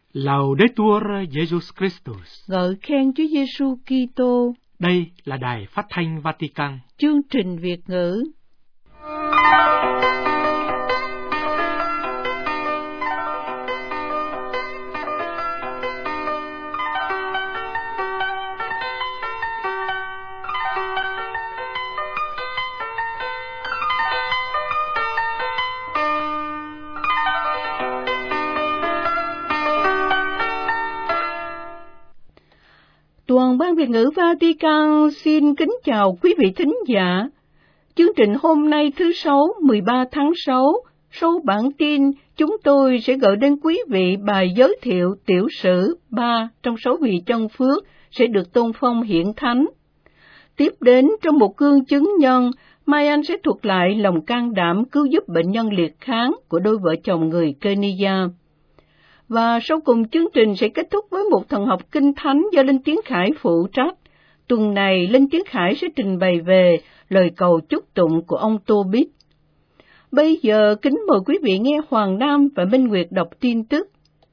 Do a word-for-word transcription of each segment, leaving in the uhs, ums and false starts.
Laudetur Jesus Christus. Ngợi khen Chúa Giêsu Kitô. Đây là Đài Phát thanh Vatican. Chương trình Việt ngữ. Toàn ban Việt ngữ Vatican xin kính chào quý vị thính giả. Chương trình hôm nay thứ Sáu, mười ba tháng sáu, sau bản tin, chúng tôi sẽ gửi đến quý vị bài giới thiệu tiểu sử ba trong sáu vị chân phước sẽ được tôn phong hiển thánh. Tiếp đến, trong một cương chứng nhân, Mai Anh sẽ thuật lại lòng can đảm cứu giúp bệnh nhân liệt kháng của đôi vợ chồng người Kenya. Và sau cùng chương trình sẽ kết thúc với một thần học kinh thánh do Linh Tiến Khải phụ trách. Tuần này, Linh Tiến Khải sẽ trình bày về lời cầu chúc tụng của ông Tô Bích. Bây giờ, kính mời quý vị nghe Hoàng Nam và Minh Nguyệt đọc tin tức.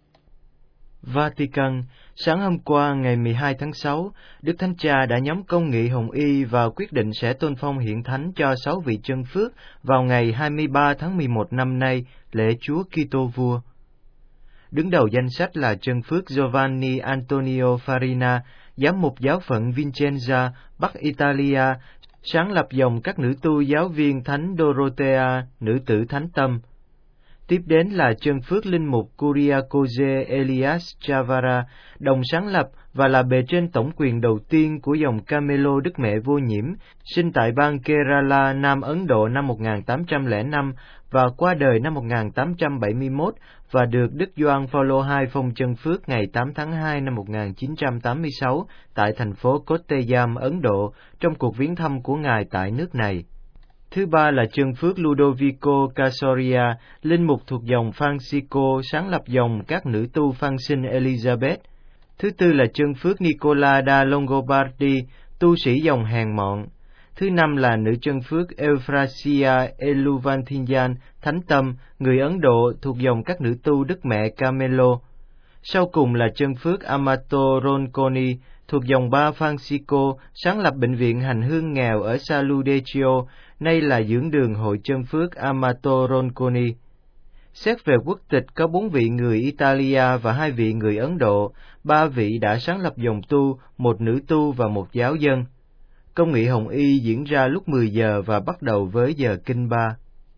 Vatican, sáng hôm qua ngày mười hai tháng sáu, Đức Thánh Cha đã nhóm công nghị Hồng Y và quyết định sẽ tôn phong hiển thánh cho sáu vị chân phước vào ngày hai mươi ba tháng mười một năm nay, lễ Chúa Kitô Vua. Đứng đầu danh sách là chân phước Giovanni Antonio Farina, giám mục giáo phận Vicenza, Bắc Italia, sáng lập dòng các nữ tu giáo viên Thánh Dorothea, nữ tử thánh tâm. Tiếp đến là chân phước linh mục Kuriakoze Elias Chavara, đồng sáng lập và là bề trên tổng quyền đầu tiên của dòng Camelo Đức Mẹ Vô Nhiễm, sinh tại bang Kerala, Nam Ấn Độ năm một nghìn tám trăm lẻ năm và qua đời năm một nghìn tám trăm bảy mươi mốt, và được Đức Gioan Phaolô hai phong chân phước ngày tám tháng hai năm một nghìn chín trăm tám mươi sáu tại thành phố Kottayam, Ấn Độ, trong cuộc viếng thăm của Ngài tại nước này. Thứ ba là chân phước Ludovico Casoria, linh mục thuộc dòng Francisco, sáng lập dòng các nữ tu Phan sinh Elizabeth. Thứ tư là chân phước Nicola da Longobardi, tu sĩ dòng hèn mọn. Thứ năm là nữ chân phước Euphrasia Eluvantinyan, thánh tâm, người Ấn Độ thuộc dòng các nữ tu Đức Mẹ Camelo. Sau cùng là chân phước Amato Ronconi, thuộc dòng ba Francisco, sáng lập bệnh viện hành hương nghèo ở Saludecchio, nay là dưỡng đường hội chân phước Amato Ronconi. Xét về quốc tịch có bốn vị người Italia và hai vị người Ấn Độ, ba vị đã sáng lập dòng tu, một nữ tu và một giáo dân. Công nghị Hồng Y diễn ra lúc mười giờ và bắt đầu với giờ kinh ba.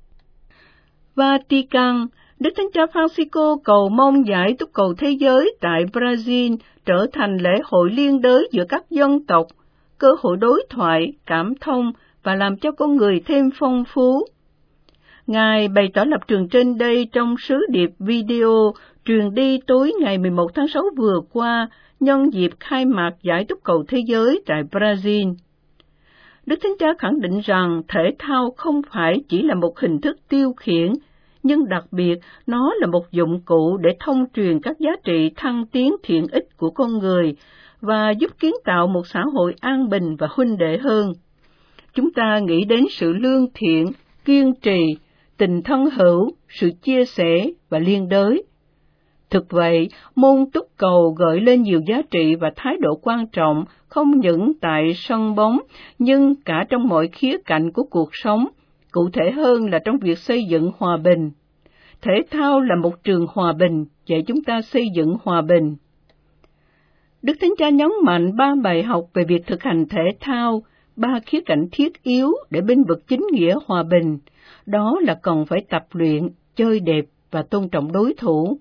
Vatican, Đức Thánh Cha Francisco cầu mong giải túc cầu thế giới tại Brazil trở thành lễ hội liên đới giữa các dân tộc, cơ hội đối thoại, cảm thông và làm cho con người thêm phong phú. Ngài bày tỏ lập trường trên đây trong sứ điệp video truyền đi tối ngày mười một tháng sáu vừa qua nhân dịp khai mạc giải túc cầu thế giới tại Brazil. Đức Thánh Cha khẳng định rằng thể thao không phải chỉ là một hình thức tiêu khiển, nhưng đặc biệt nó là một dụng cụ để thông truyền các giá trị thăng tiến thiện ích của con người và giúp kiến tạo một xã hội an bình và huynh đệ hơn. Chúng ta nghĩ đến sự lương thiện, kiên trì, tình thân hữu, sự chia sẻ và liên đới. Thực vậy, môn túc cầu gợi lên nhiều giá trị và thái độ quan trọng không những tại sân bóng, nhưng cả trong mọi khía cạnh của cuộc sống, cụ thể hơn là trong việc xây dựng hòa bình. Thể thao là một trường hòa bình, dạy chúng ta xây dựng hòa bình. Đức Thánh Cha nhấn mạnh ba bài học về việc thực hành thể thao, ba khía cạnh thiết yếu để bênh vực chính nghĩa hòa bình, đó là cần phải tập luyện, chơi đẹp và tôn trọng đối thủ.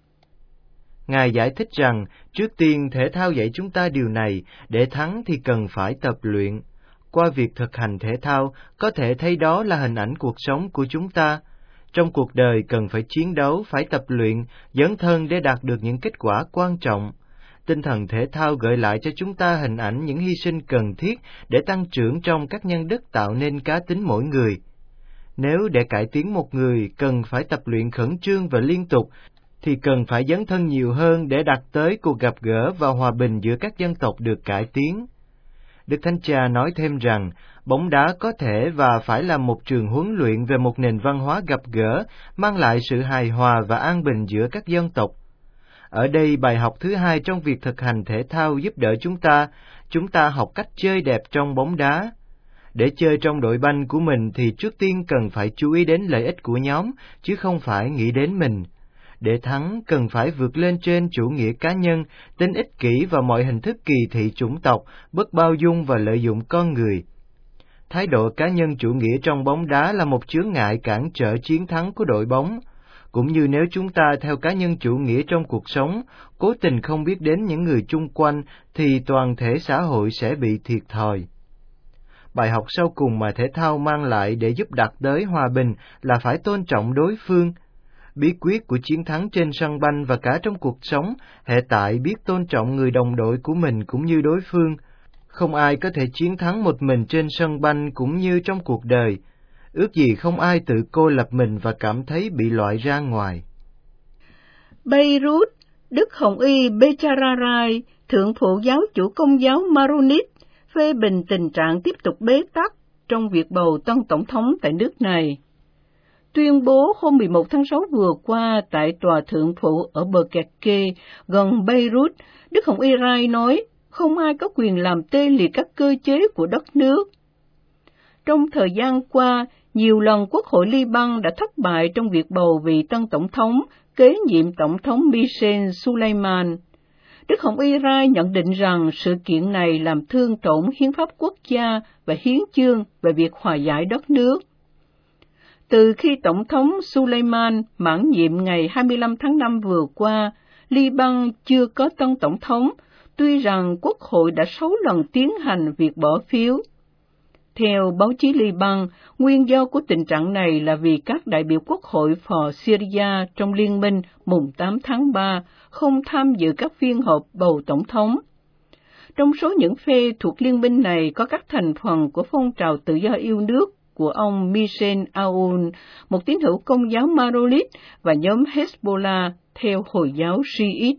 Ngài giải thích rằng, trước tiên thể thao dạy chúng ta điều này, để thắng thì cần phải tập luyện. Qua việc thực hành thể thao, có thể thấy đó là hình ảnh cuộc sống của chúng ta. Trong cuộc đời cần phải chiến đấu, phải tập luyện, dấn thân để đạt được những kết quả quan trọng. Tinh thần thể thao gợi lại cho chúng ta hình ảnh những hy sinh cần thiết để tăng trưởng trong các nhân đức tạo nên cá tính mỗi người. Nếu để cải tiến một người cần phải tập luyện khẩn trương và liên tục, thì cần phải dấn thân nhiều hơn để đạt tới cuộc gặp gỡ và hòa bình giữa các dân tộc được cải tiến. Đức Thánh Cha nói thêm rằng, bóng đá có thể và phải là một trường huấn luyện về một nền văn hóa gặp gỡ, mang lại sự hài hòa và an bình giữa các dân tộc. Ở đây bài học thứ hai trong việc thực hành thể thao giúp đỡ chúng ta, chúng ta học cách chơi đẹp trong bóng đá. Để chơi trong đội banh của mình thì trước tiên cần phải chú ý đến lợi ích của nhóm, chứ không phải nghĩ đến mình. Để thắng, cần phải vượt lên trên chủ nghĩa cá nhân, tính ích kỷ và mọi hình thức kỳ thị chủng tộc, bất bao dung và lợi dụng con người. Thái độ cá nhân chủ nghĩa trong bóng đá là một chướng ngại cản trở chiến thắng của đội bóng. Cũng như nếu chúng ta theo cá nhân chủ nghĩa trong cuộc sống, cố tình không biết đến những người chung quanh, thì toàn thể xã hội sẽ bị thiệt thòi. Bài học sau cùng mà thể thao mang lại để giúp đạt tới hòa bình là phải tôn trọng đối phương. Bí quyết của chiến thắng trên sân banh và cả trong cuộc sống, hệ tại biết tôn trọng người đồng đội của mình cũng như đối phương. Không ai có thể chiến thắng một mình trên sân banh cũng như trong cuộc đời. Ước gì không ai tự cô lập mình và cảm thấy bị loại ra ngoài. Beirut, Đức Hồng Y Bechararai, thượng phụ giáo chủ Công giáo Maronit, phê bình tình trạng tiếp tục bế tắc trong việc bầu tân tổng thống tại nước này. Tuyên bố hôm mười một tháng sáu vừa qua tại tòa thượng phụ ở bờ kẹt kê gần Beirut, Đức Hồng Y Rai nói không ai có quyền làm tê liệt các cơ chế của đất nước. Trong thời gian qua, nhiều lần Quốc hội Liban đã thất bại trong việc bầu vị tân tổng thống, kế nhiệm tổng thống Michel Suleiman. Đức Hồng Y Rai nhận định rằng sự kiện này làm thương tổn hiến pháp quốc gia và hiến chương về việc hòa giải đất nước. Từ khi Tổng thống Suleiman mãn nhiệm ngày hai mươi lăm tháng năm vừa qua, Liban chưa có tân tổng thống, tuy rằng Quốc hội đã sáu lần tiến hành việc bỏ phiếu. Theo báo chí Liban, nguyên do của tình trạng này là vì các đại biểu Quốc hội phò Syria trong liên minh mùng tám tháng ba không tham dự các phiên họp bầu tổng thống. Trong số những phe thuộc liên minh này có các thành phần của phong trào tự do yêu nước của ông Michel Aoun, một tín hữu Công giáo Maronit, và nhóm Hezbollah theo Hồi giáo Shiite.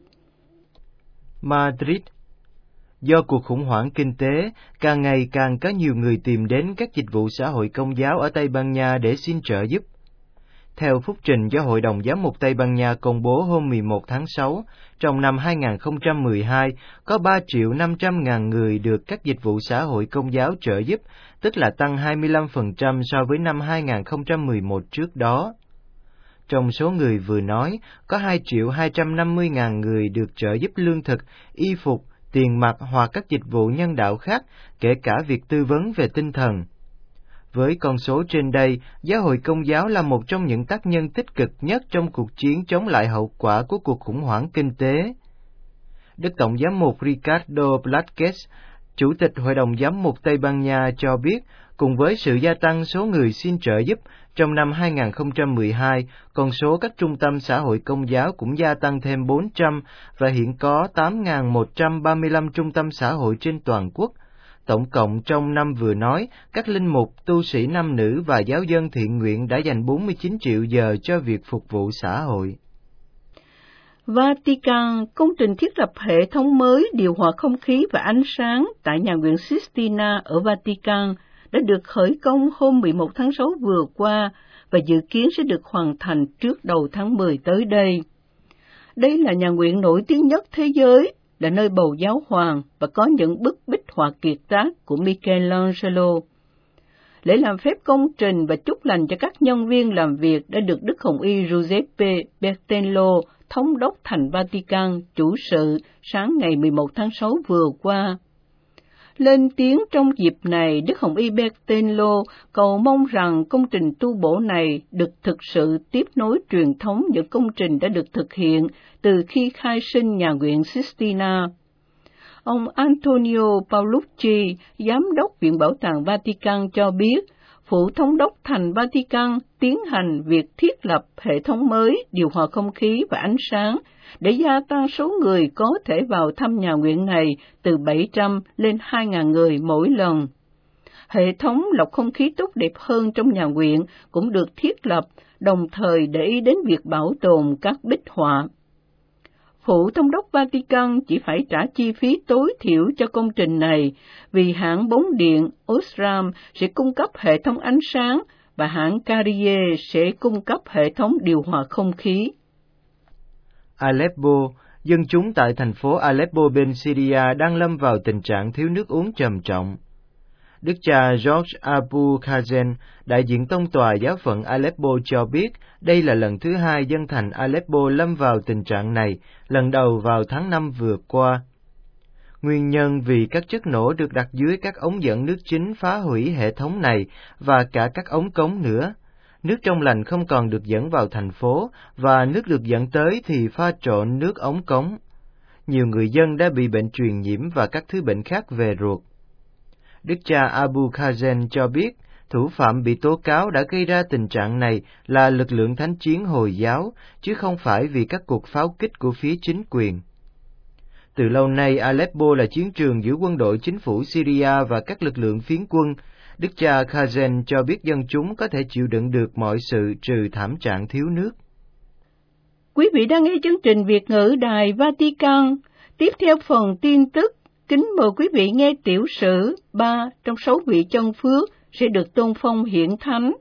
Madrid. Do cuộc khủng hoảng kinh tế, càng ngày càng có nhiều người tìm đến các dịch vụ xã hội Công giáo ở Tây Ban Nha để xin trợ giúp. Theo phúc trình do Hội đồng Giám mục Tây Ban Nha công bố hôm mười một tháng sáu, trong năm hai nghìn không trăm mười hai, có ba triệu năm trăm ngàn người được các dịch vụ xã hội Công giáo trợ giúp, tức là tăng hai mươi lăm phần trăm so với năm hai nghìn không trăm mười một trước đó. Trong số người vừa nói, có hai triệu hai trăm năm mươi ngàn người được trợ giúp lương thực, y phục, tiền mặt hoặc các dịch vụ nhân đạo khác, kể cả việc tư vấn về tinh thần. Với con số trên đây, Giáo hội Công giáo là một trong những tác nhân tích cực nhất trong cuộc chiến chống lại hậu quả của cuộc khủng hoảng kinh tế. Đức Tổng giám mục Ricardo Blázquez, Chủ tịch Hội đồng Giám mục Tây Ban Nha cho biết, cùng với sự gia tăng số người xin trợ giúp, trong năm hai nghìn không trăm mười hai, con số các trung tâm xã hội Công giáo cũng gia tăng thêm bốn trăm và hiện có tám nghìn một trăm ba mươi lăm trung tâm xã hội trên toàn quốc. Tổng cộng trong năm vừa nói, các linh mục, tu sĩ nam nữ và giáo dân thiện nguyện đã dành bốn mươi chín triệu giờ cho việc phục vụ xã hội. Vatican, công trình thiết lập hệ thống mới điều hòa không khí và ánh sáng tại nhà nguyện Sistina ở Vatican đã được khởi công hôm mười một tháng sáu vừa qua và dự kiến sẽ được hoàn thành trước đầu tháng mười tới đây. Đây là nhà nguyện nổi tiếng nhất thế giới, là nơi bầu giáo hoàng và có những bức bích họa kiệt tác của Michelangelo. Lễ làm phép công trình và chúc lành cho các nhân viên làm việc đã được Đức Hồng Y Giuseppe Bertello, thống đốc thành Vatican, chủ sự sáng ngày mười một tháng sáu vừa qua. Lên tiếng trong dịp này, Đức Hồng Y Bertello cầu mong rằng công trình tu bổ này được thực sự tiếp nối truyền thống những công trình đã được thực hiện từ khi khai sinh nhà nguyện Sistina. Ông Antonio Paolucci, Giám đốc Viện Bảo tàng Vatican cho biết, Phủ Thống đốc thành Vatican tiến hành việc thiết lập hệ thống mới điều hòa không khí và ánh sáng để gia tăng số người có thể vào thăm nhà nguyện này từ bảy trăm lên hai nghìn người mỗi lần. Hệ thống lọc không khí tốt đẹp hơn trong nhà nguyện cũng được thiết lập, đồng thời để ý đến việc bảo tồn các bích họa. Phủ Thống đốc Vatican chỉ phải trả chi phí tối thiểu cho công trình này vì hãng bóng điện Osram sẽ cung cấp hệ thống ánh sáng và hãng Carrier sẽ cung cấp hệ thống điều hòa không khí. Aleppo, dân chúng tại thành phố Aleppo bên Syria đang lâm vào tình trạng thiếu nước uống trầm trọng. Đức cha George Abu Khazen, đại diện tông tòa giáo phận Aleppo cho biết đây là lần thứ hai dân thành Aleppo lâm vào tình trạng này, lần đầu vào tháng năm vừa qua. Nguyên nhân vì các chất nổ được đặt dưới các ống dẫn nước chính phá hủy hệ thống này và cả các ống cống nữa. Nước trong lành không còn được dẫn vào thành phố, và nước được dẫn tới thì pha trộn nước ống cống. Nhiều người dân đã bị bệnh truyền nhiễm và các thứ bệnh khác về ruột. Đức cha Abu Khazen cho biết, thủ phạm bị tố cáo đã gây ra tình trạng này là lực lượng thánh chiến Hồi giáo, chứ không phải vì các cuộc pháo kích của phía chính quyền. Từ lâu nay, Aleppo là chiến trường giữa quân đội chính phủ Syria và các lực lượng phiến quân. Đức cha Khazen cho biết dân chúng có thể chịu đựng được mọi sự trừ thảm trạng thiếu nước. Quý vị đang nghe chương trình Việt ngữ Đài Vatican. Tiếp theo phần tin tức, kính mời quý vị nghe tiểu sử ba trong sáu vị chân phước sẽ được tôn phong hiển thánh.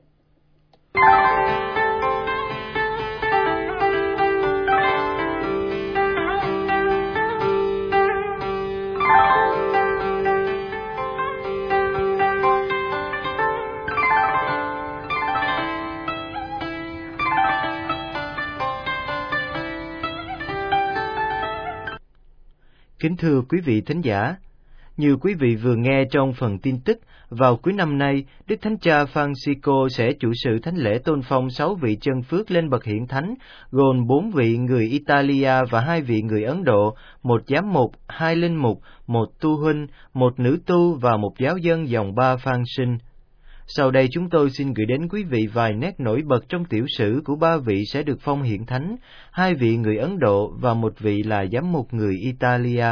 Kính thưa quý vị thính giả, như quý vị vừa nghe trong phần tin tức, vào cuối năm nay, Đức Thánh Cha Francisco sẽ chủ sự thánh lễ tôn phong sáu vị chân phước lên bậc hiển thánh, gồm bốn vị người Italia và hai vị người Ấn Độ, một giám mục, hai linh mục, một tu huynh, một nữ tu và một giáo dân dòng ba Phan Sinh. Sau đây chúng tôi xin gửi đến quý vị vài nét nổi bật trong tiểu sử của ba vị sẽ được phong hiển thánh, hai vị người Ấn Độ và một vị là giám mục người Italia.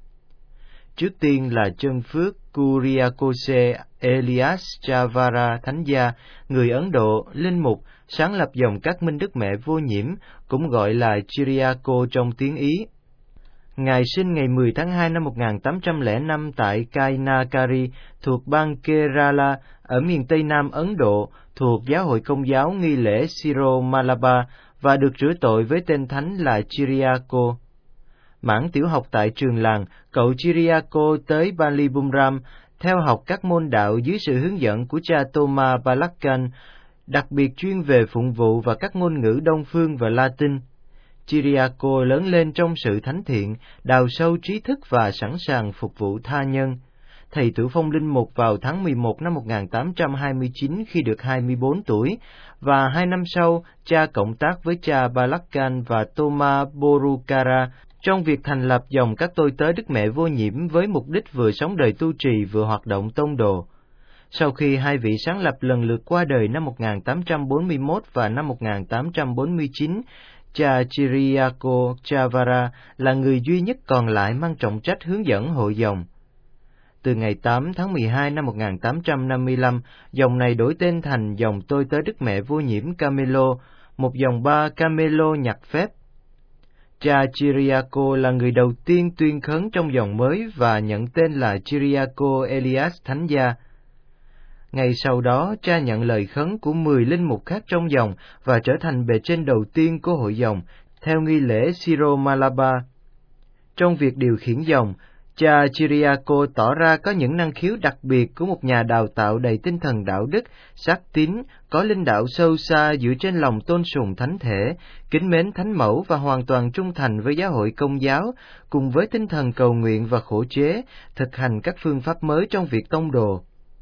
Trước tiên là chân phước Kyriakose Elias Chavara Thánh gia, người Ấn Độ, linh mục, sáng lập dòng các Minh Đức Mẹ Vô Nhiễm, cũng gọi là Kyriako trong tiếng Ý. Ngài sinh ngày mười tháng hai năm một nghìn tám trăm lẻ năm tại Kainakari, thuộc bang Kerala, ở miền Tây Nam Ấn Độ, thuộc giáo hội Công giáo nghi lễ Syro Malabar, và được rửa tội với tên thánh là Kyriako. Mãn tiểu học tại trường làng, cậu Kyriako tới Balibumram, theo học các môn đạo dưới sự hướng dẫn của cha Thomas Balakhan, đặc biệt chuyên về phụng vụ và các ngôn ngữ Đông phương và Latin. Kyriako lớn lên trong sự thánh thiện, đào sâu trí thức và sẵn sàng phục vụ tha nhân. Thầy tự phong linh mục vào tháng mười một năm một nghìn tám trăm hai mươi chín khi được hai mươi bốn tuổi, và hai năm sau, cha cộng tác với cha Balakhan và Thomas Borukara trong việc thành lập dòng các tôi tớ Đức Mẹ Vô Nhiễm với mục đích vừa sống đời tu trì vừa hoạt động tông đồ. Sau khi hai vị sáng lập lần lượt qua đời năm một nghìn tám trăm bốn mươi mốt và năm một nghìn tám trăm bốn mươi chín, cha Kyriako Chavara là người duy nhất còn lại mang trọng trách hướng dẫn hội dòng. Từ ngày tám tháng mười hai năm một nghìn tám trăm năm mươi lăm, dòng này đổi tên thành dòng tôi tớ Đức Mẹ Vô Nhiễm Camelo, một dòng ba Camelo nhặt phép. Cha Kyriako là người đầu tiên tuyên khấn trong dòng mới và nhận tên là Kyriako Elias Thánh gia. Ngày sau đó, cha nhận lời khấn của mười linh mục khác trong dòng và trở thành bề trên đầu tiên của hội dòng, theo nghi lễ Syro Malabar. Trong việc điều khiển dòng, cha Kyriako tỏ ra có những năng khiếu đặc biệt của một nhà đào tạo đầy tinh thần đạo đức, xác tín, có linh đạo sâu xa dựa trên lòng tôn sùng thánh thể, kính mến thánh mẫu và hoàn toàn trung thành với giáo hội Công giáo, cùng với tinh thần cầu nguyện và khổ chế, thực hành các phương pháp mới trong việc tông đồ.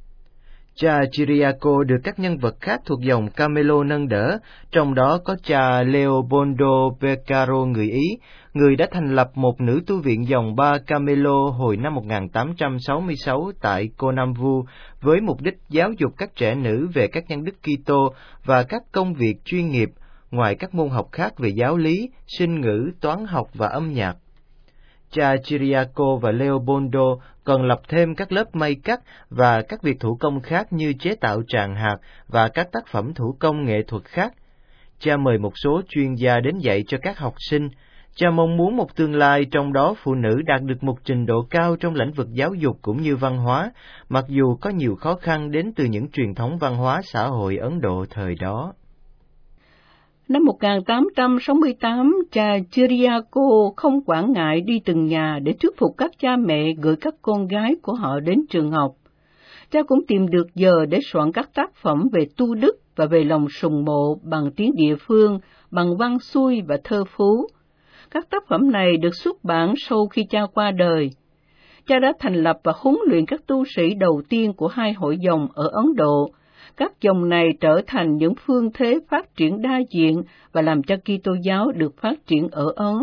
Cha Kyriako được các nhân vật khác thuộc dòng Camelo nâng đỡ, trong đó có cha Leopoldo Beccaro người Ý, người đã thành lập một nữ tu viện dòng ba Camelo hồi năm một nghìn tám trăm sáu mươi sáu tại Conamvu với mục đích giáo dục các trẻ nữ về các nhân đức Kitô và các công việc chuyên nghiệp, ngoài các môn học khác về giáo lý, sinh ngữ, toán học và âm nhạc. Cha Kyriako và Leopoldo còn lập thêm các lớp may cắt và các việc thủ công khác như chế tạo tràng hạt và các tác phẩm thủ công nghệ thuật khác. Cha mời một số chuyên gia đến dạy cho các học sinh. Cha mong muốn một tương lai trong đó phụ nữ đạt được một trình độ cao trong lĩnh vực giáo dục cũng như văn hóa, mặc dù có nhiều khó khăn đến từ những truyền thống văn hóa xã hội Ấn Độ thời đó. Năm một nghìn tám trăm sáu mươi tám, cha Ciriaco không quản ngại đi từng nhà để thuyết phục các cha mẹ gửi các con gái của họ đến trường học. Cha cũng tìm được giờ để soạn các tác phẩm về tu đức và về lòng sùng mộ bằng tiếng địa phương, bằng văn xuôi và thơ phú. Các tác phẩm này được xuất bản sau khi cha qua đời. Cha đã thành lập và huấn luyện các tu sĩ đầu tiên của hai hội dòng ở Ấn Độ. Các dòng này trở thành những phương thế phát triển đa diện và làm cho Kitô giáo được phát triển ở Ấn.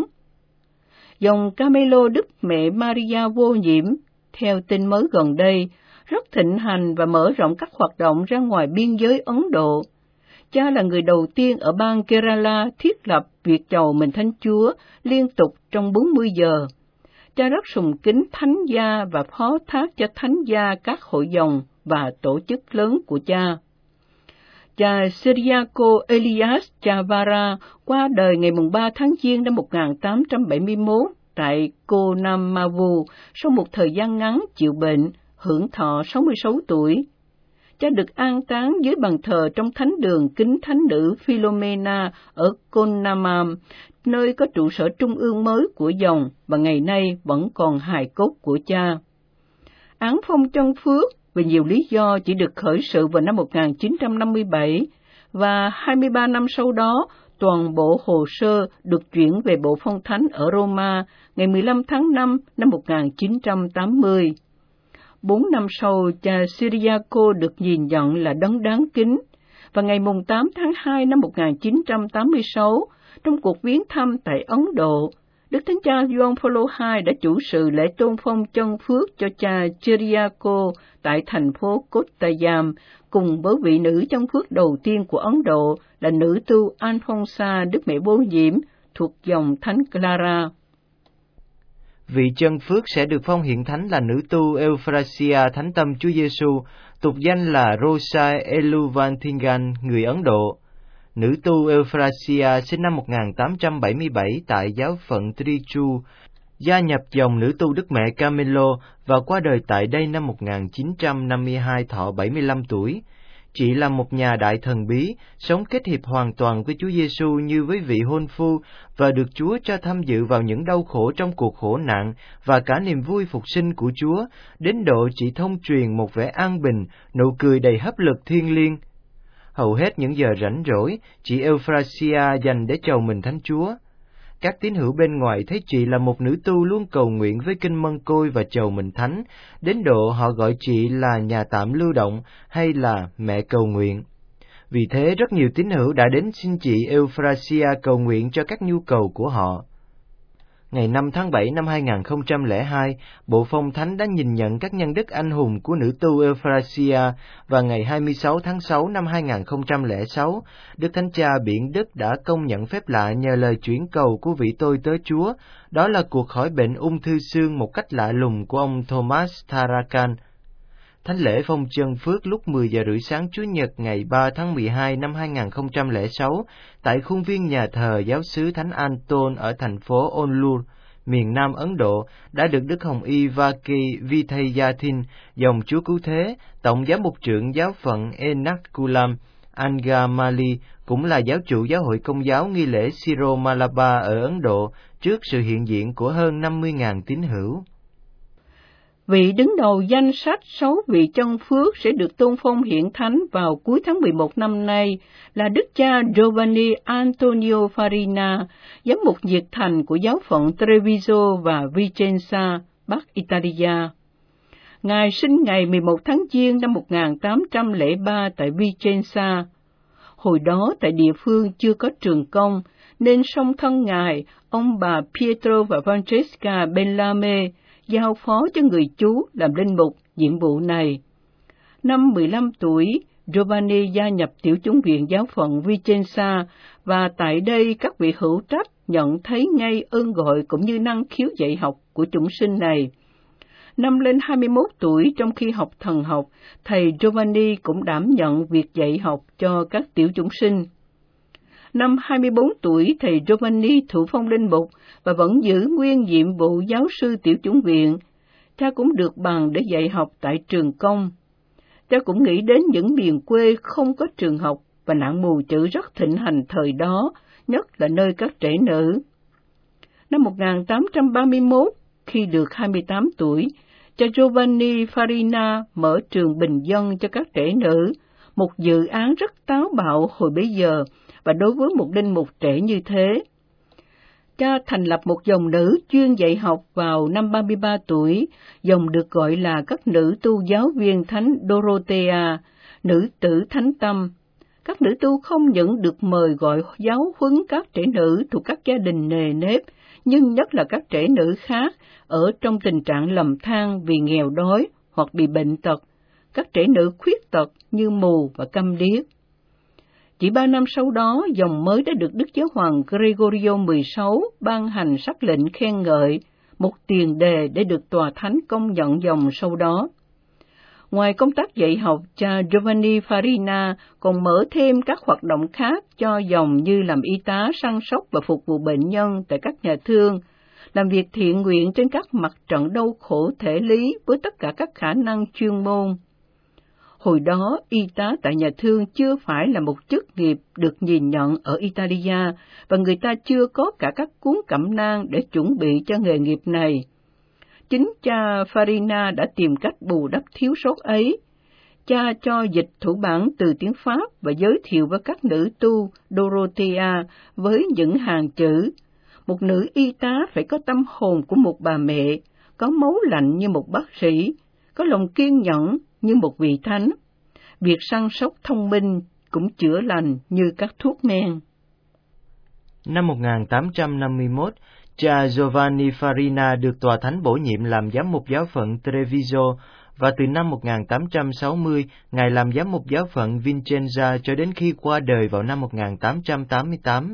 Dòng Carmelo Đức Mẹ Maria Vô Nhiễm, theo tin mới gần đây, rất thịnh hành và mở rộng các hoạt động ra ngoài biên giới Ấn Độ. Cha là người đầu tiên ở bang Kerala thiết lập việc chầu mình Thánh Chúa liên tục trong bốn mươi giờ. Cha rất sùng kính thánh gia và phó thác cho thánh gia các hội dòng và tổ chức lớn của cha. Cha Ciriaco Elias Chavara qua đời ngày ba tháng Giêng năm một nghìn tám trăm bảy mươi mốt tại Konamavu sau một thời gian ngắn chịu bệnh, hưởng thọ sáu mươi sáu tuổi. Cha được an táng dưới bàn thờ trong thánh đường kính thánh nữ Philomena ở Konamam, nơi có trụ sở trung ương mới của dòng và ngày nay vẫn còn hài cốt của cha. Án phong chân phước vì nhiều lý do chỉ được khởi sự vào năm một nghìn chín trăm năm mươi bảy và hai mươi ba năm sau đó, toàn bộ hồ sơ được chuyển về Bộ Phong Thánh ở Roma ngày mười lăm tháng năm năm một nghìn chín trăm tám mươi. Bốn năm sau, cha Ciriaco được nhìn nhận là đấng đáng kính, và ngày tám tháng hai năm một nghìn chín trăm tám mươi sáu, trong cuộc viếng thăm tại Ấn Độ, Đức Thánh Cha Gioan Phaolô đệ nhị đã chủ sự lễ tôn phong chân phước cho cha Ciriaco tại thành phố Kottayam, cùng với vị nữ chân phước đầu tiên của Ấn Độ là nữ tu Alphonsa Đức Mẹ Vô Nhiễm thuộc dòng Thánh Clara. Vị chân phước sẽ được phong hiện thánh là nữ tu Euphrasia Thánh Tâm Chúa Giêsu, tục danh là Rosa Eluvantingan, người Ấn Độ. Nữ tu Euphrasia sinh năm một nghìn tám trăm bảy mươi bảy tại giáo phận Trichu, gia nhập dòng nữ tu Đức Mẹ Carmelo và qua đời tại đây năm một nghìn chín trăm năm mươi hai thọ bảy mươi lăm tuổi. Chị là một nhà đại thần bí, sống kết hiệp hoàn toàn với Chúa Giêsu như với vị hôn phu và được Chúa cho tham dự vào những đau khổ trong cuộc khổ nạn và cả niềm vui phục sinh của Chúa, đến độ chị thông truyền một vẻ an bình, nụ cười đầy hấp lực thiêng liêng. Hầu hết những giờ rảnh rỗi, chị Euphrasia dành để chầu mình Thánh Chúa. Các tín hữu bên ngoài thấy chị là một nữ tu luôn cầu nguyện với kinh mân côi và chầu mình thánh, đến độ họ gọi chị là nhà tạm lưu động hay là mẹ cầu nguyện. Vì thế rất nhiều tín hữu đã đến xin chị Euphrasia cầu nguyện cho các nhu cầu của họ. Ngày năm tháng bảy năm hai nghìn không trăm lẻ hai, Bộ Phong Thánh đã nhìn nhận các nhân đức anh hùng của nữ tu Euphrasia, và ngày hai mươi sáu tháng sáu năm hai nghìn không trăm lẻ sáu, Đức Thánh Cha Biển Đức đã công nhận phép lạ nhờ lời chuyển cầu của vị tôi tớ Chúa, đó là cuộc khỏi bệnh ung thư xương một cách lạ lùng của ông Thomas Tarakan. Thánh lễ phong chân phước lúc mười giờ rưỡi sáng Chủ nhật ngày ba tháng mười hai năm hai nghìn không trăm lẻ sáu tại khuôn viên nhà thờ giáo xứ Thánh Anton ở thành phố Onlur, miền Nam Ấn Độ, đã được Đức Hồng Y Vaki Vithayathin, dòng Chúa Cứu Thế, Tổng giám mục trưởng giáo phận Ernakulam, Angamali, cũng là giáo chủ giáo hội Công giáo nghi lễ Siro Malabar ở Ấn Độ, trước sự hiện diện của hơn năm mươi nghìn tín hữu. Vị đứng đầu danh sách sáu vị chân phước sẽ được tôn phong hiển thánh vào cuối tháng mười một năm nay là Đức cha Giovanni Antonio Farina, giám mục nhiệt thành của giáo phận Treviso và Vicenza, Bắc Italia. Ngài sinh ngày mười một tháng Giêng năm một nghìn tám trăm lẻ ba tại Vicenza. Hồi đó tại địa phương chưa có trường công, nên song thân Ngài, ông bà Pietro và Francesca Bellame, giao phó cho người chú làm linh mục nhiệm vụ này. Năm mười lăm tuổi, Giovanni gia nhập tiểu chủng viện giáo phận Vicenza, và tại đây các vị hữu trách nhận thấy ngay ơn gọi cũng như năng khiếu dạy học của chủng sinh này. Năm lên hai mươi mốt tuổi, trong khi học thần học, thầy Giovanni cũng đảm nhận việc dạy học cho các tiểu chủng sinh. Năm hai mươi bốn tuổi, thầy Giovanni thụ phong linh mục và vẫn giữ nguyên nhiệm vụ giáo sư tiểu chủng viện. Cha cũng được bằng để dạy học tại trường công. Cha cũng nghĩ đến những miền quê không có trường học và nạn mù chữ rất thịnh hành thời đó, nhất là nơi các trẻ nữ. Năm một nghìn tám trăm ba mươi mốt, khi được hai mươi tám tuổi, cha Giovanni Farina mở trường bình dân cho các trẻ nữ, một dự án rất táo bạo hồi bấy giờ và đối với một linh mục trẻ như thế. Cha thành lập một dòng nữ chuyên dạy học vào năm ba mươi ba tuổi, dòng được gọi là các nữ tu giáo viên Thánh Dorothea, nữ tử thánh tâm. Các nữ tu không những được mời gọi giáo huấn các trẻ nữ thuộc các gia đình nề nếp, nhưng nhất là các trẻ nữ khác ở trong tình trạng lầm than vì nghèo đói hoặc bị bệnh tật, các trẻ nữ khuyết tật như mù và câm điếc. Chỉ ba năm sau đó, dòng mới đã được Đức Giáo hoàng Gregorio mười sáu ban hành sắc lệnh khen ngợi, một tiền đề để được Tòa Thánh công nhận dòng sau đó. Ngoài công tác dạy học, cha Giovanni Farina còn mở thêm các hoạt động khác cho dòng như làm y tá, săn sóc và phục vụ bệnh nhân tại các nhà thương, làm việc thiện nguyện trên các mặt trận đau khổ thể lý với tất cả các khả năng chuyên môn. Hồi đó, y tá tại nhà thương chưa phải là một chức nghiệp được nhìn nhận ở Italia, và người ta chưa có cả các cuốn cẩm nang để chuẩn bị cho nghề nghiệp này. Chính cha Farina đã tìm cách bù đắp thiếu sót ấy. Cha cho dịch thủ bản từ tiếng Pháp và giới thiệu với các nữ tu Dorothea với những hàng chữ: một nữ y tá phải có tâm hồn của một bà mẹ, có máu lạnh như một bác sĩ, có lòng kiên nhẫn như một vị thánh. Việc săn sóc thông minh cũng chữa lành như các thuốc men. Năm một nghìn tám trăm năm mươi mốt, cha Giovanni Farina được Tòa Thánh bổ nhiệm làm giám mục giáo phận Treviso, và từ năm một nghìn tám trăm sáu mươi, Ngài làm giám mục giáo phận Vicenza cho đến khi qua đời vào năm một nghìn tám trăm tám mươi tám.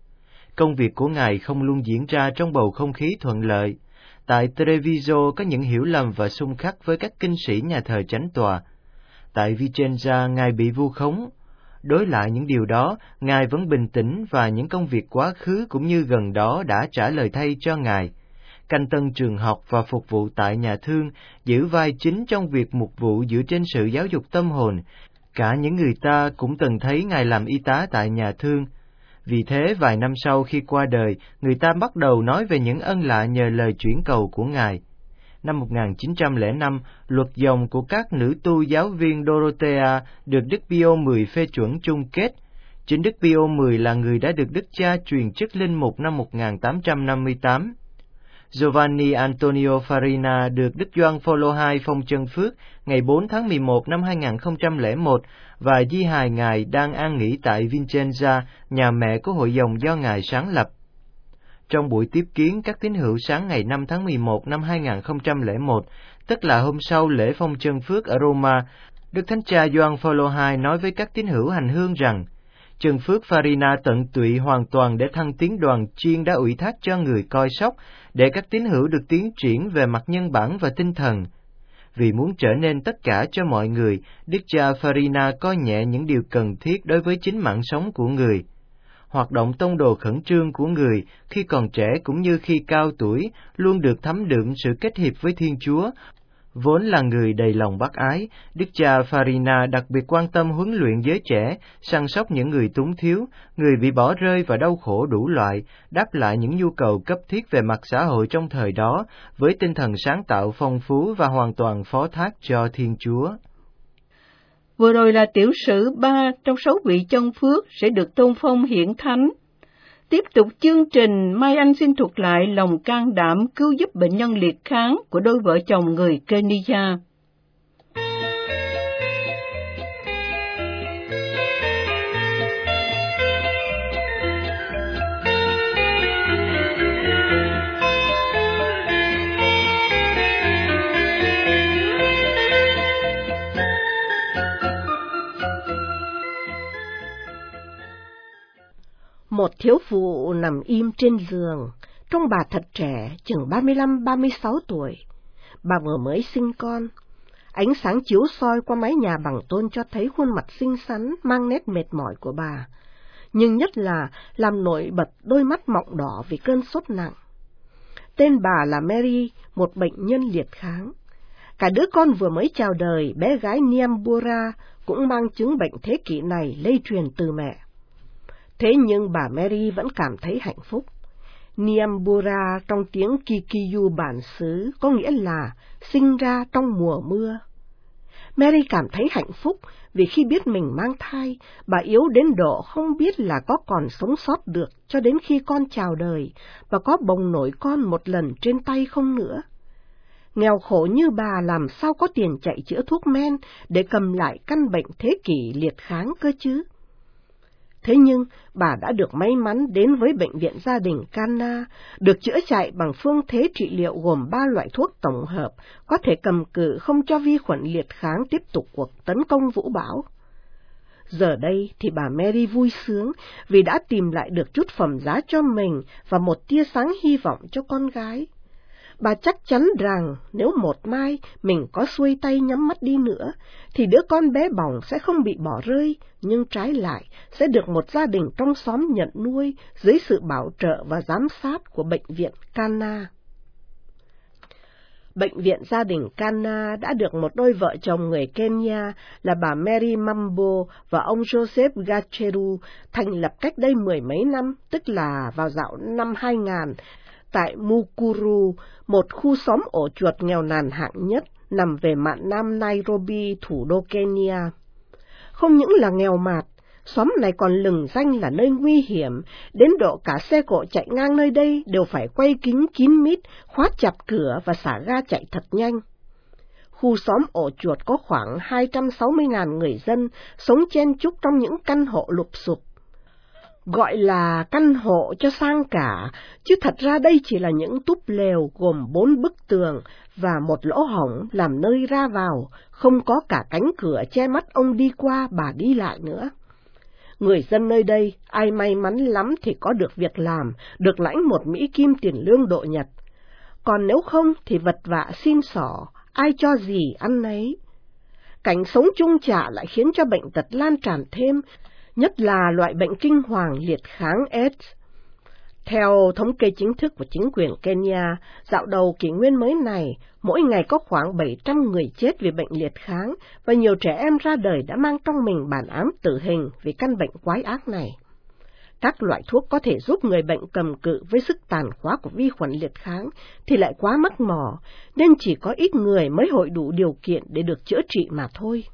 Công việc của Ngài không luôn diễn ra trong bầu không khí thuận lợi. Tại Treviso có những hiểu lầm và xung khắc với các kinh sĩ nhà thờ chánh tòa. Tại Vicenza, Ngài bị vu khống. Đối lại những điều đó, Ngài vẫn bình tĩnh và những công việc quá khứ cũng như gần đó đã trả lời thay cho Ngài. Canh tân trường học và phục vụ tại nhà thương, giữ vai chính trong việc mục vụ dựa trên sự giáo dục tâm hồn. Cả những người ta cũng từng thấy Ngài làm y tá tại nhà thương. Vì thế, vài năm sau khi qua đời, người ta bắt đầu nói về những ân lạ nhờ lời chuyển cầu của Ngài. Năm một nghìn chín trăm lẻ năm, luật dòng của các nữ tu giáo viên Dorothea được Đức Pio mười phê chuẩn chung kết. Chính Đức Pio mười là người đã được Đức Cha truyền chức linh mục năm một nghìn tám trăm năm mươi tám. Giovanni Antonio Farina được Đức Gioan Phaolô hai phong chân phước ngày bốn tháng mười một năm hai nghìn không trăm lẻ một, và di hài Ngài đang an nghỉ tại Vicenza, nhà mẹ của hội dòng do Ngài sáng lập. Trong buổi tiếp kiến các tín hữu sáng ngày năm tháng mười một năm hai nghìn không trăm lẻ một, tức là hôm sau lễ phong chân phước ở Roma, Đức Thánh Cha Gioan Phaolô hai nói với các tín hữu hành hương rằng, chân phước Farina tận tụy hoàn toàn để thăng tiến đoàn chiên đã ủy thác cho người coi sóc, để các tín hữu được tiến triển về mặt nhân bản và tinh thần. Vì muốn trở nên tất cả cho mọi người, Đức cha Farina coi nhẹ những điều cần thiết đối với chính mạng sống của người. Hoạt động tông đồ khẩn trương của người, khi còn trẻ cũng như khi cao tuổi, luôn được thấm đượm sự kết hiệp với Thiên Chúa. Vốn là người đầy lòng bác ái, Đức cha Farina đặc biệt quan tâm huấn luyện giới trẻ, săn sóc những người túng thiếu, người bị bỏ rơi và đau khổ đủ loại, đáp lại những nhu cầu cấp thiết về mặt xã hội trong thời đó, với tinh thần sáng tạo phong phú và hoàn toàn phó thác cho Thiên Chúa. Vừa rồi là tiểu sử ba trong sáu vị chân phước sẽ được tôn phong hiển thánh. Tiếp tục chương trình, Mai Anh xin thuật lại lòng can đảm cứu giúp bệnh nhân liệt kháng của đôi vợ chồng người Kenya. Một thiếu phụ nằm im trên giường, trông bà thật trẻ, chừng ba mươi lăm ba mươi sáu tuổi. Bà vừa mới sinh con. Ánh sáng chiếu soi qua mái nhà bằng tôn cho thấy khuôn mặt xinh xắn, mang nét mệt mỏi của bà. Nhưng nhất là làm nổi bật đôi mắt mọng đỏ vì cơn sốt nặng. Tên bà là Mary, một bệnh nhân liệt kháng. Cả đứa con vừa mới chào đời, bé gái Niambura, cũng mang chứng bệnh thế kỷ này lây truyền từ mẹ. Thế nhưng bà Mary vẫn cảm thấy hạnh phúc. Niambura trong tiếng Kikuyu bản xứ có nghĩa là sinh ra trong mùa mưa. Mary cảm thấy hạnh phúc vì khi biết mình mang thai, bà yếu đến độ không biết là có còn sống sót được cho đến khi con chào đời và có bồng nổi con một lần trên tay không nữa. Nghèo khổ như bà làm sao có tiền chạy chữa thuốc men để cầm lại căn bệnh thế kỷ liệt kháng cơ chứ? Thế nhưng, bà đã được may mắn đến với bệnh viện gia đình Kanna, được chữa chạy bằng phương thế trị liệu gồm ba loại thuốc tổng hợp, có thể cầm cự không cho vi khuẩn liệt kháng tiếp tục cuộc tấn công vũ bão. Giờ đây thì bà Mary vui sướng vì đã tìm lại được chút phẩm giá cho mình và một tia sáng hy vọng cho con gái. Bà chắc chắn rằng nếu một mai mình có xuôi tay nhắm mắt đi nữa, thì đứa con bé bỏng sẽ không bị bỏ rơi, nhưng trái lại sẽ được một gia đình trong xóm nhận nuôi dưới sự bảo trợ và giám sát của bệnh viện Kanna. Bệnh viện gia đình Kanna đã được một đôi vợ chồng người Kenya là bà Mary Mambo và ông Joseph Gacheru thành lập cách đây mười mấy năm, tức là vào dạo năm hai nghìn, tại Mukuru, một khu xóm ổ chuột nghèo nàn hạng nhất nằm về mạn nam Nairobi, thủ đô Kenya. Không những là nghèo mạt, xóm này còn lừng danh là nơi nguy hiểm, đến độ cả xe cộ chạy ngang nơi đây đều phải quay kính kín mít, khóa chặt cửa và xả ga chạy thật nhanh. Khu xóm ổ chuột có khoảng hai trăm sáu mươi nghìn người dân sống chen chúc trong những căn hộ lụp xụp. Gọi là căn hộ cho sang cả, chứ thật ra đây chỉ là những túp lều gồm bốn bức tường và một lỗ hổng làm nơi ra vào, không có cả cánh cửa che mắt ông đi qua bà đi lại nữa. Người dân nơi đây, ai may mắn lắm thì có được việc làm, được lãnh một Mỹ Kim tiền lương độ Nhật. Còn nếu không thì vật vã xin xỏ, ai cho gì ăn nấy. Cảnh sống chung chạ lại khiến cho bệnh tật lan tràn thêm, nhất là loại bệnh kinh hoàng liệt kháng AIDS. Theo thống kê chính thức của chính quyền Kenya, dạo đầu kỷ nguyên mới này, mỗi ngày có khoảng bảy trăm người chết vì bệnh liệt kháng, và nhiều trẻ em ra đời đã mang trong mình bản án tử hình vì căn bệnh quái ác này. Các loại thuốc có thể giúp người bệnh cầm cự với sức tàn phá của vi khuẩn liệt kháng thì lại quá mắc mỏ, nên chỉ có ít người mới hội đủ điều kiện để được chữa trị mà thôi.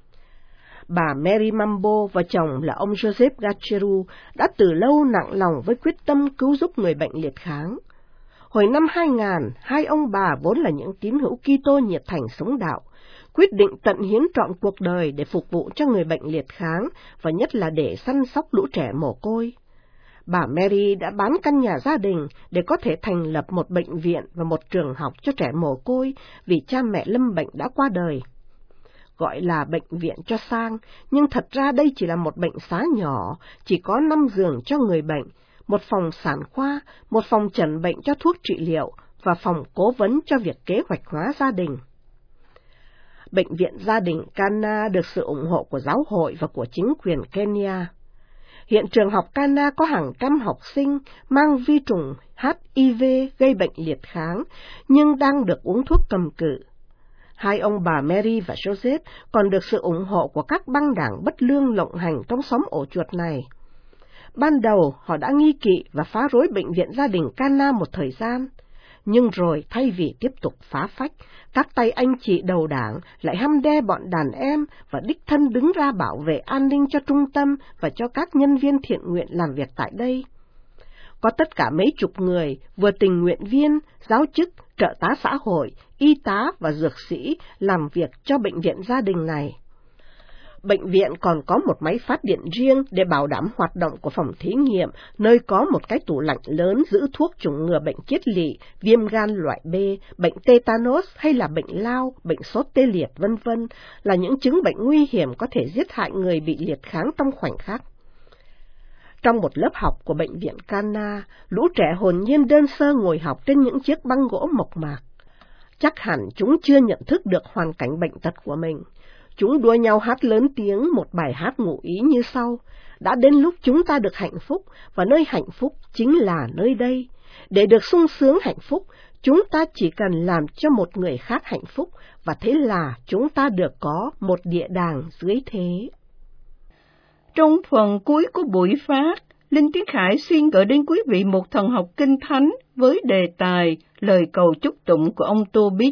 Bà Mary Mambo và chồng là ông Joseph Gacheru đã từ lâu nặng lòng với quyết tâm cứu giúp người bệnh liệt kháng. Hồi năm hai nghìn, hai ông bà vốn là những tín hữu Kitô nhiệt thành sống đạo, quyết định tận hiến trọn cuộc đời để phục vụ cho người bệnh liệt kháng và nhất là để săn sóc lũ trẻ mồ côi. Bà Mary đã bán căn nhà gia đình để có thể thành lập một bệnh viện và một trường học cho trẻ mồ côi vì cha mẹ lâm bệnh đã qua đời. Gọi là bệnh viện cho sang, nhưng thật ra đây chỉ là một bệnh xá nhỏ, chỉ có năm giường cho người bệnh, một phòng sản khoa, một phòng chẩn bệnh cho thuốc trị liệu và phòng cố vấn cho việc kế hoạch hóa gia đình. Bệnh viện gia đình Kanna được sự ủng hộ của giáo hội và của chính quyền Kenya. Hiện trường học Kanna có hàng trăm học sinh mang vi trùng H I V gây bệnh liệt kháng, nhưng đang được uống thuốc cầm cự. Hai ông bà Mary và Joseph còn được sự ủng hộ của các băng đảng bất lương lộng hành trong xóm ổ chuột này. Ban đầu họ đã nghi kỵ và phá rối bệnh viện gia đình Kanna một thời gian, nhưng rồi thay vì tiếp tục phá phách, các tay anh chị đầu đảng lại hăm đe bọn đàn em và đích thân đứng ra bảo vệ an ninh cho trung tâm và cho các nhân viên thiện nguyện làm việc tại đây. Có tất cả mấy chục người, vừa tình nguyện viên, giáo chức, trợ tá xã hội, y tá và dược sĩ làm việc cho bệnh viện gia đình này. Bệnh viện còn có một máy phát điện riêng để bảo đảm hoạt động của phòng thí nghiệm, nơi có một cái tủ lạnh lớn giữ thuốc chủng ngừa bệnh kiết lỵ, viêm gan loại B, bệnh tetanus hay là bệnh lao, bệnh sốt tê liệt vân vân, là những chứng bệnh nguy hiểm có thể giết hại người bị liệt kháng trong khoảnh khắc. Trong một lớp học của bệnh viện Kanna, lũ trẻ hồn nhiên đơn sơ ngồi học trên những chiếc băng gỗ mộc mạc. Chắc hẳn chúng chưa nhận thức được hoàn cảnh bệnh tật của mình. Chúng đua nhau hát lớn tiếng một bài hát ngụ ý như sau: đã đến lúc chúng ta được hạnh phúc, và nơi hạnh phúc chính là nơi đây. Để được sung sướng hạnh phúc, chúng ta chỉ cần làm cho một người khác hạnh phúc, và thế là chúng ta được có một địa đàng dưới thế. Trong phần cuối của buổi phát, Linh Tiến Khải xin gửi đến quý vị một thần học kinh thánh với đề tài lời cầu chúc tụng của ông Tobit.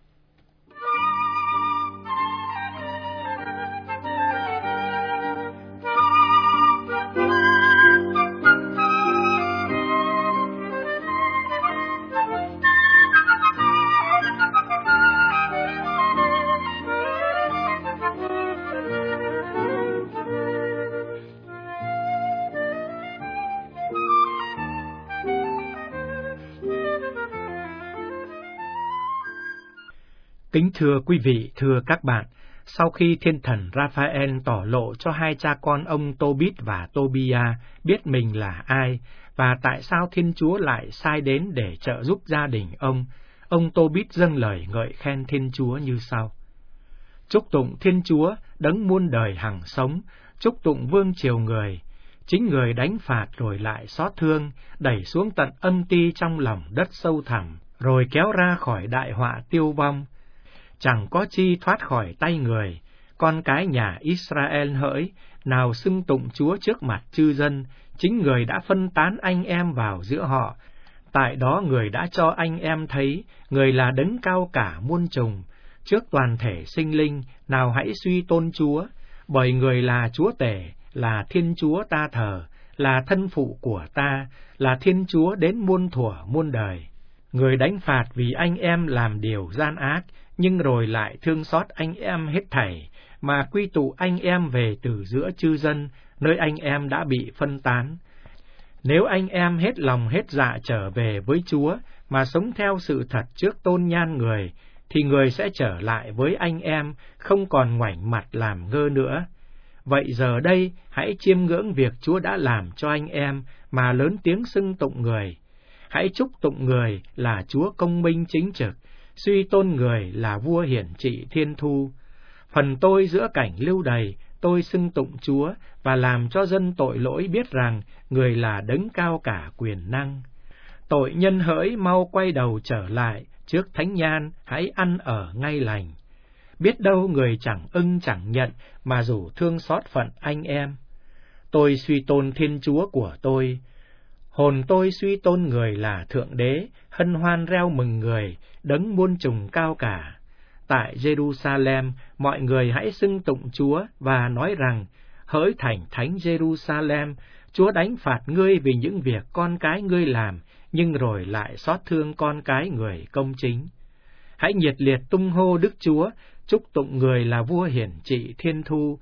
Kính thưa quý vị, thưa các bạn, sau khi thiên thần Raphael tỏ lộ cho hai cha con ông Tobit và Tobia biết mình là ai, và tại sao Thiên Chúa lại sai đến để trợ giúp gia đình ông, ông Tobit dâng lời ngợi khen Thiên Chúa như sau. Chúc tụng Thiên Chúa, đấng muôn đời hằng sống, chúc tụng vương triều người, chính người đánh phạt rồi lại xót thương, đẩy xuống tận âm ti trong lòng đất sâu thẳm, rồi kéo ra khỏi đại họa tiêu vong. Chẳng có chi thoát khỏi tay người, con cái nhà Israel hỡi, nào xưng tụng Chúa trước mặt chư dân, chính người đã phân tán anh em vào giữa họ. Tại đó người đã cho anh em thấy, người là đấng cao cả muôn trùng, trước toàn thể sinh linh, nào hãy suy tôn Chúa, bởi người là Chúa tể, là Thiên Chúa ta thờ, là thân phụ của ta, là Thiên Chúa đến muôn thuở muôn đời. Người đánh phạt vì anh em làm điều gian ác, nhưng rồi lại thương xót anh em hết thảy, mà quy tụ anh em về từ giữa chư dân, nơi anh em đã bị phân tán. Nếu anh em hết lòng hết dạ trở về với Chúa, mà sống theo sự thật trước tôn nhan người, thì người sẽ trở lại với anh em, không còn ngoảnh mặt làm ngơ nữa. Vậy giờ đây, hãy chiêm ngưỡng việc Chúa đã làm cho anh em, mà lớn tiếng xưng tụng người. Hãy chúc tụng người là Chúa công minh chính trực, suy tôn người là vua hiển trị thiên thu. Phần tôi giữa cảnh lưu đày, tôi xưng tụng Chúa, và làm cho dân tội lỗi biết rằng người là đấng cao cả quyền năng. Tội nhân hỡi mau quay đầu trở lại, trước thánh nhan hãy ăn ở ngay lành. Biết đâu người chẳng ưng chẳng nhận, mà rủ thương xót phận anh em. Tôi suy tôn Thiên Chúa của tôi, hồn tôi suy tôn người là Thượng Đế, hân hoan reo mừng người, đấng muôn trùng cao cả. Tại Jerusalem, mọi người hãy xưng tụng Chúa và nói rằng, hỡi thành thánh Jerusalem, Chúa đánh phạt ngươi vì những việc con cái ngươi làm, nhưng rồi lại xót thương con cái người công chính. Hãy nhiệt liệt tung hô Đức Chúa, chúc tụng người là vua hiển trị thiên thu,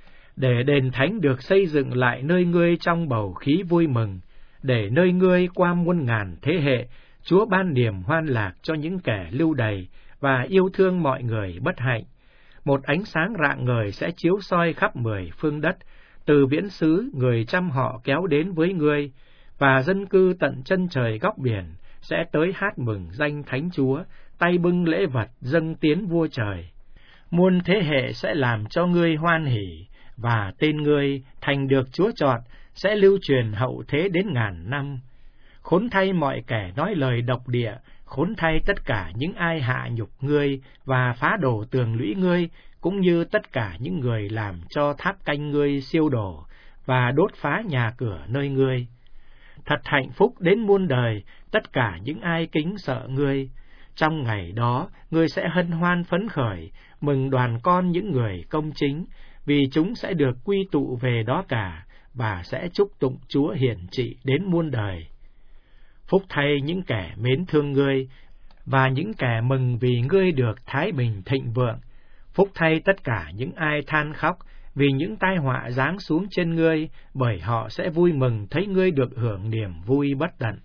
để đền thánh được xây dựng lại nơi ngươi trong bầu khí vui mừng, để nơi ngươi qua muôn ngàn thế hệ, Chúa ban niềm hoan lạc cho những kẻ lưu đày và yêu thương mọi người bất hạnh. Một ánh sáng rạng ngời sẽ chiếu soi khắp mười phương đất, từ viễn xứ người trăm họ kéo đến với ngươi, và dân cư tận chân trời góc biển sẽ tới hát mừng danh Thánh Chúa, tay bưng lễ vật dâng tiến vua trời. Muôn thế hệ sẽ làm cho ngươi hoan hỉ, và tên ngươi thành được Chúa chọn, sẽ lưu truyền hậu thế đến ngàn năm. Khốn thay mọi kẻ nói lời độc địa, khốn thay tất cả những ai hạ nhục ngươi và phá đổ tường lũy ngươi, cũng như tất cả những người làm cho tháp canh ngươi siêu đổ và đốt phá nhà cửa nơi ngươi. Thật hạnh phúc đến muôn đời tất cả những ai kính sợ ngươi. Trong ngày đó, ngươi sẽ hân hoan phấn khởi, mừng đoàn con những người công chính, vì chúng sẽ được quy tụ về đó cả, và sẽ chúc tụng Chúa hiển trị đến muôn đời. Phúc thay những kẻ mến thương ngươi, và những kẻ mừng vì ngươi được thái bình thịnh vượng. Phúc thay tất cả những ai than khóc vì những tai họa giáng xuống trên ngươi, bởi họ sẽ vui mừng thấy ngươi được hưởng niềm vui bất tận.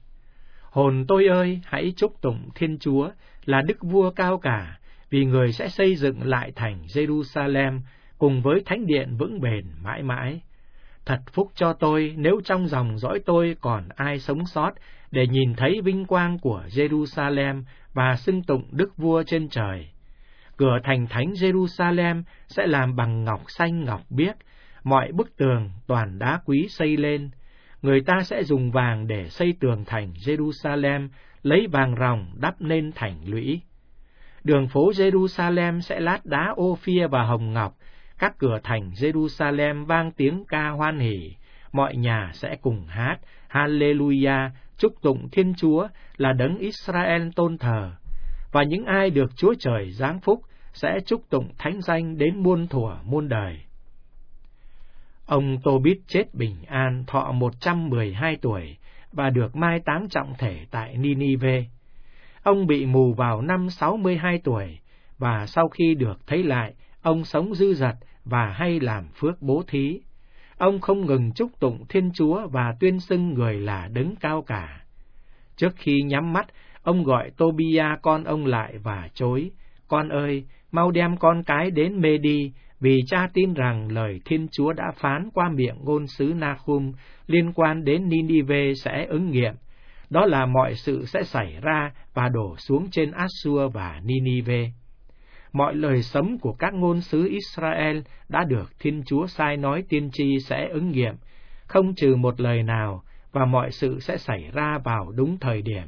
Hồn tôi ơi, hãy chúc tụng Thiên Chúa là Đức Vua cao cả, vì người sẽ xây dựng lại thành Jerusalem cùng với thánh điện vững bền mãi mãi. Thật phúc cho tôi nếu trong dòng dõi tôi còn ai sống sót để nhìn thấy vinh quang của Jerusalem và xưng tụng Đức Vua trên trời. Cửa thành thánh Jerusalem sẽ làm bằng ngọc xanh ngọc biếc, mọi bức tường toàn đá quý xây lên. Người ta sẽ dùng vàng để xây tường thành Jerusalem, lấy vàng ròng đắp nên thành lũy. Đường phố Jerusalem sẽ lát đá Ophir và hồng ngọc, các cửa thành Jerusalem vang tiếng ca hoan hỉ, mọi nhà sẽ cùng hát Hallelujah, chúc tụng Thiên Chúa là đấng Israel tôn thờ, và những ai được Chúa Trời giáng phúc sẽ chúc tụng thánh danh đến muôn thuở muôn đời. Ông Tô-bít chết bình an, thọ một trăm mười hai tuổi và được mai táng trọng thể tại Ninive. Ông bị mù vào năm sáu mươi hai tuổi, và sau khi được thấy lại, ông sống dư dật và hay làm phước bố thí. Ông không ngừng chúc tụng Thiên Chúa và tuyên xưng người là đấng cao cả. Trước khi nhắm mắt, ông gọi Tobia con ông lại và chối: "Con ơi, mau đem con cái đến mê đi, vì cha tin rằng lời Thiên Chúa đã phán qua miệng ngôn sứ Nahum liên quan đến Ninive sẽ ứng nghiệm. Đó là mọi sự sẽ xảy ra và đổ xuống trên Assur và Ninive. Mọi lời sấm của các ngôn sứ Israel đã được Thiên Chúa sai nói tiên tri sẽ ứng nghiệm, không trừ một lời nào, và mọi sự sẽ xảy ra vào đúng thời điểm.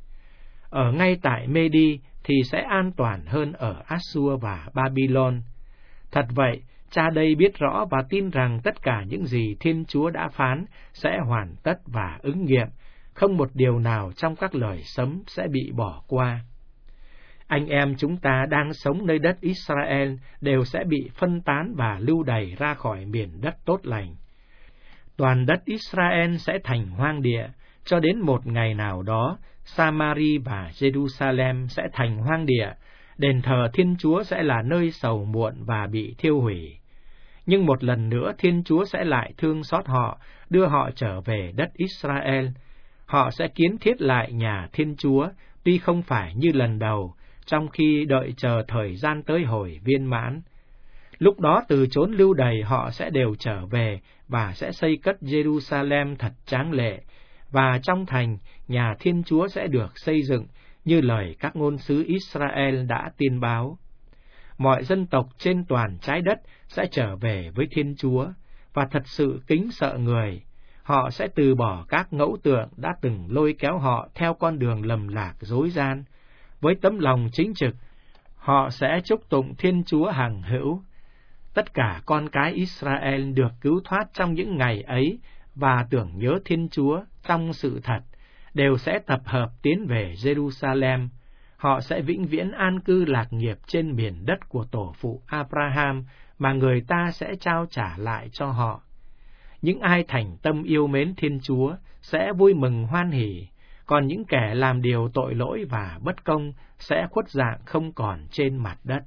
Ở ngay tại Mê-đi thì sẽ an toàn hơn ở Assur và Babylon. Thật vậy, cha đây biết rõ và tin rằng tất cả những gì Thiên Chúa đã phán sẽ hoàn tất và ứng nghiệm, không một điều nào trong các lời sấm sẽ bị bỏ qua. Anh em chúng ta đang sống nơi đất Israel đều sẽ bị phân tán và lưu đày ra khỏi miền đất tốt lành. Toàn đất Israel sẽ thành hoang địa, cho đến một ngày nào đó, Samari và Jerusalem sẽ thành hoang địa, đền thờ Thiên Chúa sẽ là nơi sầu muộn và bị thiêu hủy. Nhưng một lần nữa Thiên Chúa sẽ lại thương xót họ, đưa họ trở về đất Israel. Họ sẽ kiến thiết lại nhà Thiên Chúa, tuy không phải như lần đầu, trong khi đợi chờ thời gian tới hồi viên mãn. Lúc đó từ chốn lưu đày họ sẽ đều trở về và sẽ xây cất Jerusalem thật tráng lệ, và trong thành, nhà Thiên Chúa sẽ được xây dựng như lời các ngôn sứ Israel đã tiên báo. Mọi dân tộc trên toàn trái đất sẽ trở về với Thiên Chúa và thật sự kính sợ người. Họ sẽ từ bỏ các ngẫu tượng đã từng lôi kéo họ theo con đường lầm lạc dối gian. Với tấm lòng chính trực, họ sẽ chúc tụng Thiên Chúa hằng hữu. Tất cả con cái Israel được cứu thoát trong những ngày ấy và tưởng nhớ Thiên Chúa trong sự thật, đều sẽ tập hợp tiến về Jerusalem. Họ sẽ vĩnh viễn an cư lạc nghiệp trên miền đất của tổ phụ Abraham mà người ta sẽ trao trả lại cho họ. Những ai thành tâm yêu mến Thiên Chúa sẽ vui mừng hoan hỉ, còn những kẻ làm điều tội lỗi và bất công sẽ khuất dạng không còn trên mặt đất.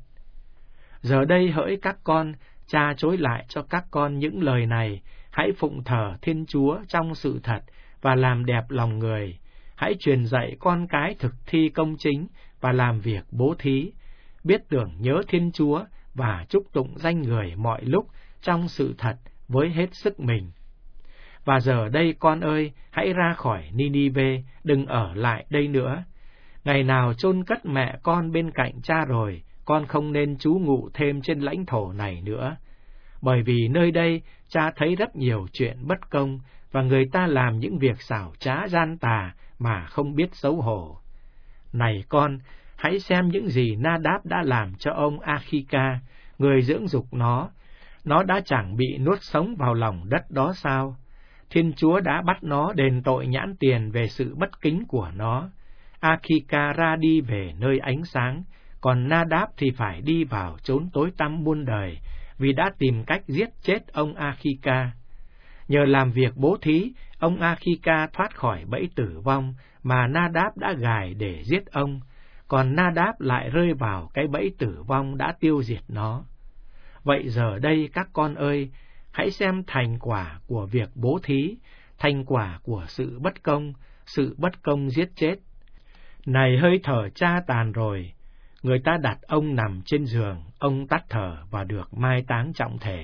Giờ đây hỡi các con, cha chối lại cho các con những lời này: hãy phụng thờ Thiên Chúa trong sự thật và làm đẹp lòng người. Hãy truyền dạy con cái thực thi công chính và làm việc bố thí, biết tưởng nhớ Thiên Chúa và chúc tụng danh người mọi lúc trong sự thật với hết sức mình. Và giờ đây con ơi, hãy ra khỏi Ninive, đừng ở lại đây nữa. Ngày nào chôn cất mẹ con bên cạnh cha rồi, con không nên trú ngụ thêm trên lãnh thổ này nữa. Bởi vì nơi đây cha thấy rất nhiều chuyện bất công, và người ta làm những việc xảo trá gian tà mà không biết xấu hổ. Này con, hãy xem những gì Na-đáp đã làm cho ông A-khi-ca, người dưỡng dục nó. Nó đã chẳng bị nuốt sống vào lòng đất đó sao? Thiên Chúa đã bắt nó đền tội nhãn tiền về sự bất kính của nó. A-khi-ca ra đi về nơi ánh sáng, còn Na-đáp thì phải đi vào chốn tối tăm muôn đời, vì đã tìm cách giết chết ông A-khi-ca. Nhờ làm việc bố thí, ông A-khi-ca thoát khỏi bẫy tử vong mà Na-đáp đã gài để giết ông, còn Na-đáp lại rơi vào cái bẫy tử vong đã tiêu diệt nó. Vậy giờ đây các con ơi, hãy xem thành quả của việc bố thí, thành quả của sự bất công, sự bất công giết chết. Này hơi thở cha tàn rồi, người ta đặt ông nằm trên giường, ông tắt thở và được mai táng trọng thể.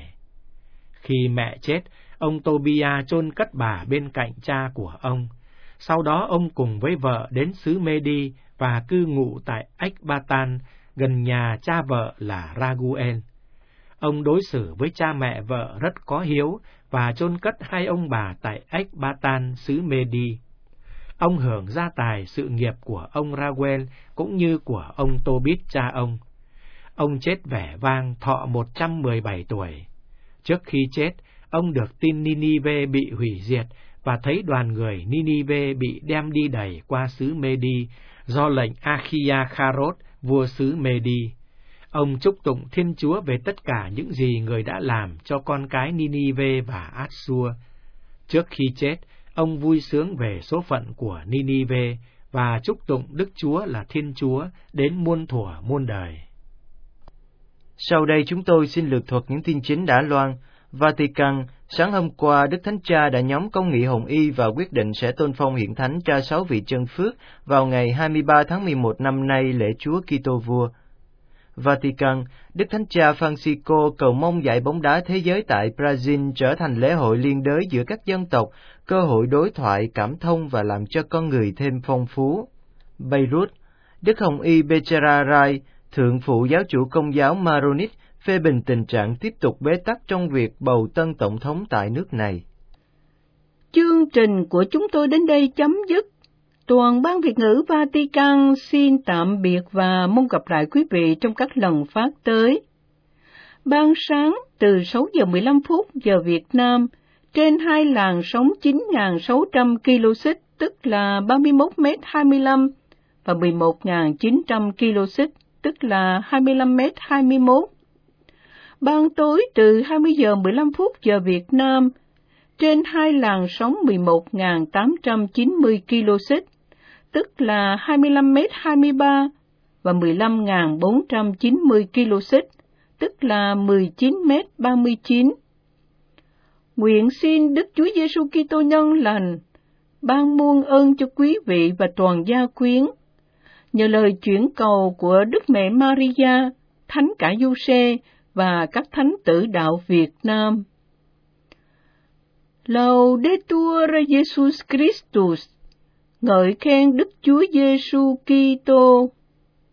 Khi mẹ chết, ông Tobia chôn cất bà bên cạnh cha của ông. Sau đó ông cùng với vợ đến xứ Mê-đi và cư ngụ tại Ách-ba-tan, gần nhà cha vợ là Ra-gu-ên. Ông đối xử với cha mẹ vợ rất có hiếu và chôn cất hai ông bà tại Ách-ba-tan, xứ Mê-đi. Ông hưởng gia tài sự nghiệp của ông Ra-guel cũng như của ông Tô-bít cha ông. Ông chết vẻ vang, thọ một trăm mười bảy tuổi. Trước khi chết, ông được tin Ninive bị hủy diệt và thấy đoàn người Ninive bị đem đi đẩy qua xứ Mê-đi do lệnh Achiacharốt, vua xứ Mê-đi. Ông chúc tụng Thiên Chúa về tất cả những gì người đã làm cho con cái Ninive và Át-xua. Trước khi chết, ông vui sướng về số phận của Ninive và chúc tụng Đức Chúa là Thiên Chúa đến muôn thuở muôn đời. Sau đây chúng tôi xin lược thuật những tin chính đã loan. Vatican, sáng hôm qua, Đức Thánh Cha đã nhóm công nghị Hồng Y và quyết định sẽ tôn phong hiện thánh cho sáu vị chân phước vào ngày hai mươi ba tháng mười một năm nay lễ Chúa Kitô Vua. Vatican, Đức Thánh Cha Francisco cầu mong giải bóng đá thế giới tại Brazil trở thành lễ hội liên đới giữa các dân tộc, cơ hội đối thoại, cảm thông và làm cho con người thêm phong phú. Beirut, Đức Hồng Y Becerra Rai, Thượng phụ giáo chủ Công giáo Maronit, phê bình tình trạng tiếp tục bế tắc trong việc bầu tân tổng thống tại nước này. Chương trình của chúng tôi đến đây chấm dứt. Toàn ban Việt ngữ Vatican xin tạm biệt và mong gặp lại quý vị trong các lần phát tới. Ban sáng từ sáu giờ mười lăm phút giờ Việt Nam trên hai làn sóng chín nghìn sáu trăm ki lô xích tức là ba mươi mốt mét hai mươi lăm và mười một nghìn chín trăm ki lô xích tức là hai mươi lăm mét hai mươi mốt. Ban tối từ hai mươi giờ mười lăm phút giờ Việt Nam trên hai làn sóng mười một nghìn tám trăm chín mươi ki lô xích tức là hai mươi lăm mét hai mươi ba và mười lăm nghìn bốn trăm chín mươi ki lô xích tức là mười chín mét ba mươi chín. Nguyện xin Đức Chúa Giêsu Kitô nhân lành ban muôn ơn cho quý vị và toàn gia quyến. Nhờ lời chuyển cầu của Đức Mẹ Maria, Thánh Cả Giuse và các thánh tử đạo Việt Nam. Laudetur Jesus Christus. Ngợi khen Đức Chúa Giêsu Kitô.